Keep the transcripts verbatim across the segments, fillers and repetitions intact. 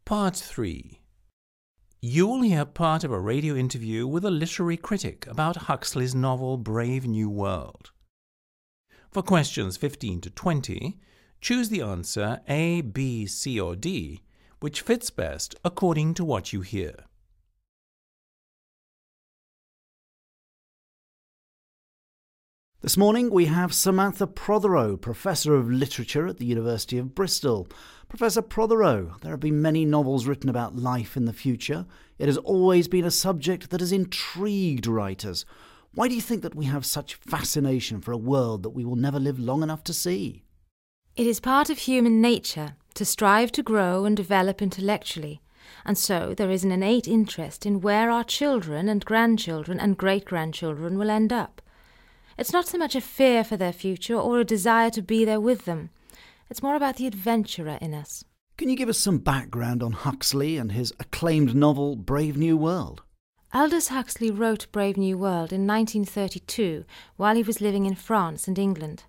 Part three. You will hear part of a radio interview with a literary critic about Huxley's novel Brave New World. For questions fifteen to twenty, choose the answer A, B, C or D, which fits best according to what you hear. This morning we have Samantha Prothero, Professor of Literature at the University of Bristol. Professor Prothero, there have been many novels written about life in the future. It has always been a subject that has intrigued writers. Why do you think that we have such fascination for a world that we will never live long enough to see? It is part of human nature to strive to grow and develop intellectually, and so there is an innate interest in where our children and grandchildren and great-grandchildren will end up. It's not so much a fear for their future or a desire to be there with them. It's more about the adventurer in us. Can you give us some background on Huxley and his acclaimed novel Brave New World? Aldous Huxley wrote Brave New World in nineteen thirty-two while he was living in France and England.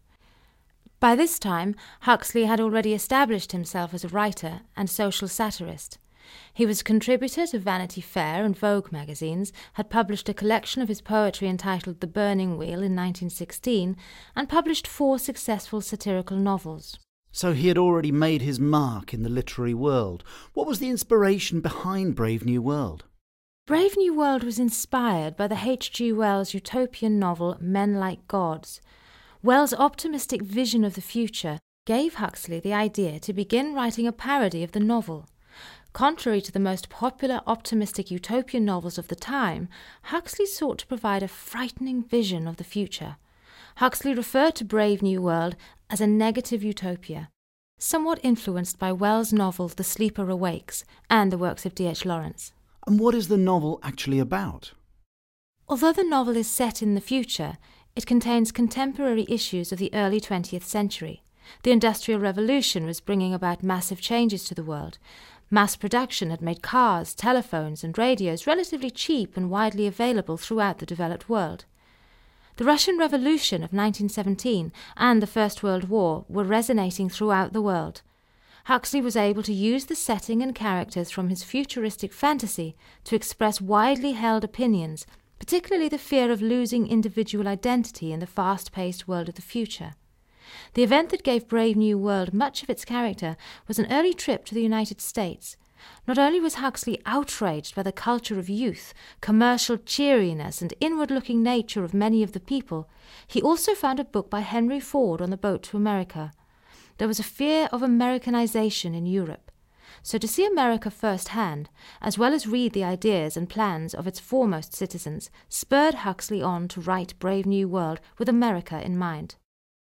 By this time, Huxley had already established himself as a writer and social satirist. He was a contributor to Vanity Fair and Vogue magazines, had published a collection of his poetry entitled The Burning Wheel in nineteen sixteen, and published four successful satirical novels. So he had already made his mark in the literary world. What was the inspiration behind Brave New World? Brave New World was inspired by the H G Wells utopian novel Men Like Gods. Wells' optimistic vision of the future gave Huxley the idea to begin writing a parody of the novel. Contrary to the most popular optimistic utopian novels of the time, Huxley sought to provide a frightening vision of the future. Huxley referred to Brave New World as a negative utopia, somewhat influenced by Wells' novel The Sleeper Awakes and the works of D H Lawrence. And what is the novel actually about? Although the novel is set in the future, it contains contemporary issues of the early twentieth century. The Industrial Revolution was bringing about massive changes to the world. Mass production had made cars, telephones and radios relatively cheap and widely available throughout the developed world. The Russian Revolution of nineteen seventeen and the First World War were resonating throughout the world. Huxley was able to use the setting and characters from his futuristic fantasy to express widely held opinions, particularly the fear of losing individual identity in the fast-paced world of the future. The event that gave Brave New World much of its character was an early trip to the United States. Not only was Huxley outraged by the culture of youth, commercial cheeriness and inward-looking nature of many of the people, he also found a book by Henry Ford on the boat to America. There was a fear of Americanization in Europe. So to see America firsthand, as well as read the ideas and plans of its foremost citizens, spurred Huxley on to write Brave New World with America in mind.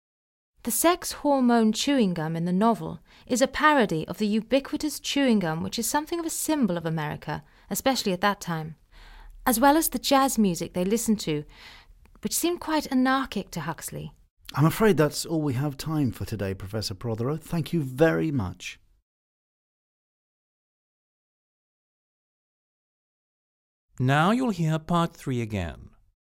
The sex hormone chewing gum in the novel is a parody of the ubiquitous chewing gum which is something of a symbol of America, especially at that time, as well as the jazz music they listened to, which seemed quite anarchic to Huxley. I'm afraid that's all we have time for today, Professor Prothero. Thank you very much. Now you'll hear part three again.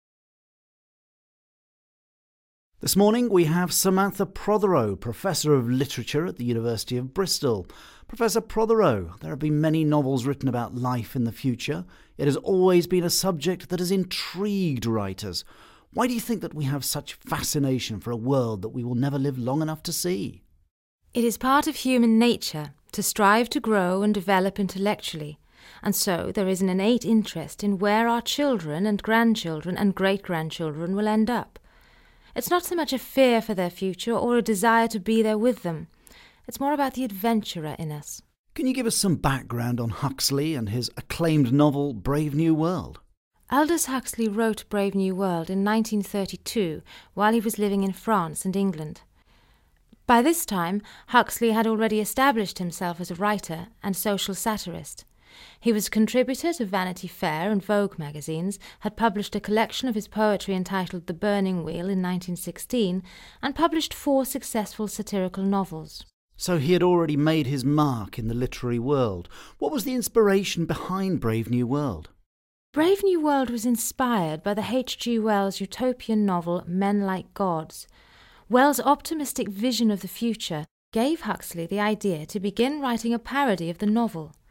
This morning we have Samantha Prothero, Professor of Literature at the University of Bristol. Professor Prothero, there have been many novels written about life in the future. It has always been a subject that has intrigued writers. Why do you think that we have such fascination for a world that we will never live long enough to see? It is part of human nature to strive to grow and develop intellectually, and so there is an innate interest in where our children and grandchildren and great-grandchildren will end up. It's not so much a fear for their future or a desire to be there with them. It's more about the adventurer in us. Can you give us some background on Huxley and his acclaimed novel Brave New World? Aldous Huxley wrote Brave New World in nineteen thirty-two while he was living in France and England. By this time, Huxley had already established himself as a writer and social satirist. He was a contributor to Vanity Fair and Vogue magazines, had published a collection of his poetry entitled The Burning Wheel in nineteen sixteen, and published four successful satirical novels. So he had already made his mark in the literary world. What was the inspiration behind Brave New World? Brave New World was inspired by the H G Wells utopian novel Men Like Gods. Wells' optimistic vision of the future gave Huxley the idea to begin writing a parody of the novel.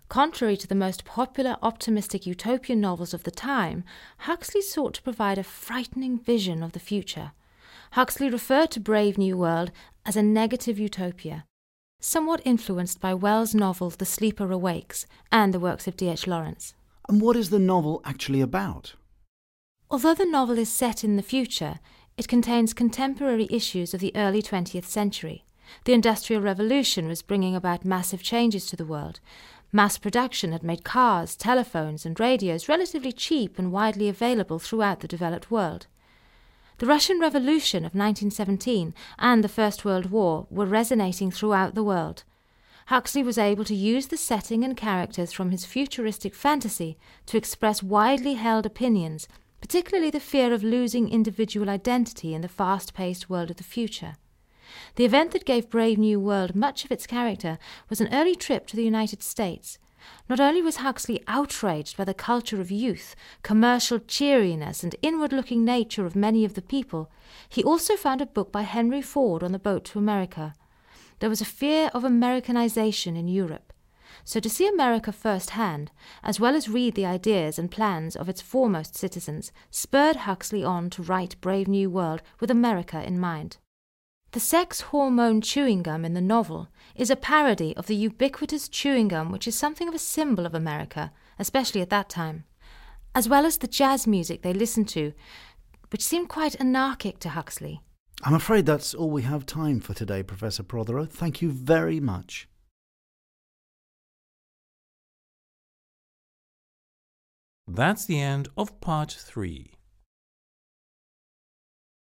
Contrary to the most popular optimistic utopian novels of the time, Huxley sought to provide a frightening vision of the future. Huxley referred to Brave New World as a negative utopia, somewhat influenced by Wells' novel The Sleeper Awakes and the works of D H Lawrence. And what is the novel actually about? Although the novel is set in the future, it contains contemporary issues of the early twentieth century. The Industrial Revolution was bringing about massive changes to the world. Mass production had made cars, telephones, and radios relatively cheap and widely available throughout the developed world. The Russian Revolution of nineteen seventeen and the First World War were resonating throughout the world. Huxley was able to use the setting and characters from his futuristic fantasy to express widely held opinions, particularly the fear of losing individual identity in the fast-paced world of the future. The event that gave Brave New World much of its character was an early trip to the United States. Not only was Huxley outraged by the culture of youth, commercial cheeriness, and inward-looking nature of many of the people, he also found a book by Henry Ford on the boat to America. There was a fear of Americanization in Europe. So to see America firsthand, as well as read the ideas and plans of its foremost citizens, spurred Huxley on to write Brave New World with America in mind. The sex hormone chewing gum in the novel is a parody of the ubiquitous chewing gum which is something of a symbol of America, especially at that time, as well as the jazz music they listened to, which seemed quite anarchic to Huxley. I'm afraid that's all we have time for today, Professor Prothero. Thank you very much. That's the end of part three.